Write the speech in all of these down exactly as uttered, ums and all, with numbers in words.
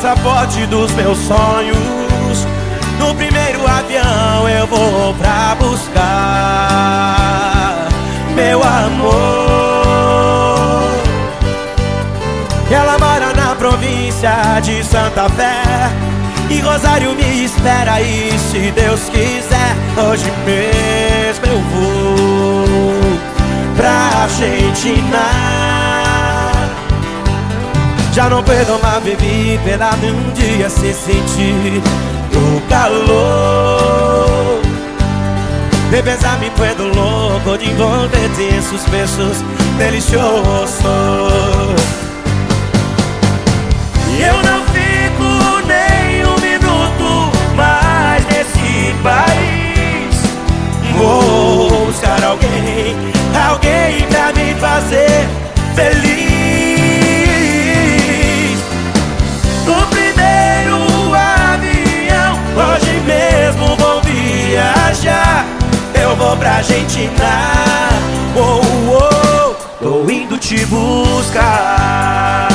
passaporte dos meus sonhos. No primeiro avião eu vou pra buscar meu amor. Ela mora na província de Santa Fé, e Rosário me espera, e se Deus quiser, hoje mesmo eu vou pra Argentina. Já não puedo más vivir pelado um dia sem sentir o calor. De besar-me puedo louco, de envolverte em sus besos deliciosos. E eu não fico nem um minuto mais nesse país. Vou buscar alguém, alguém pra me fazer feliz. No primeiro avião, hoje mesmo vou viajar. Eu vou pra Argentina. Oh, oh, tô indo te buscar.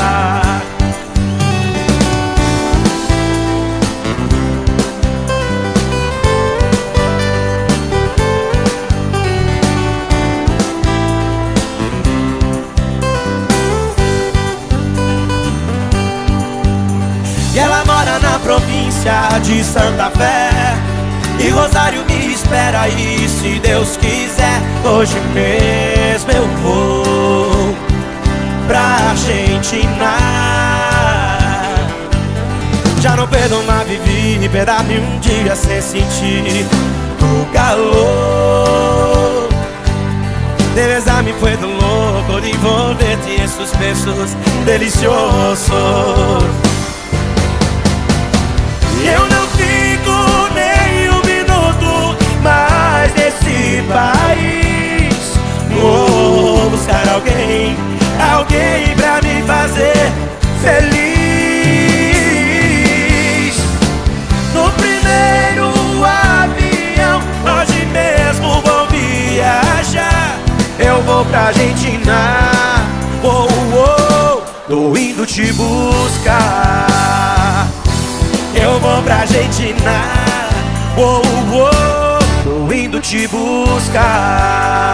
E ela mora na província de Santa Fé, e Rosário me espera, e se Deus quiser, hoje mesmo eu vou pra Argentina. Já não puedo más vivir, perder-me um dia sem sentir o calor. De besar-me puedo louco, de envolverte em sus besos deliciosos. Eu não fico nem um minuto mais nesse país. Vou buscar alguém, alguém pra me fazer feliz. No primeiro avião, hoje mesmo vou viajar. Eu vou pra Argentina. Oh, oh, tô indo te buscar. Eu vou pra Argentina. Oh, oh, tô indo te buscar.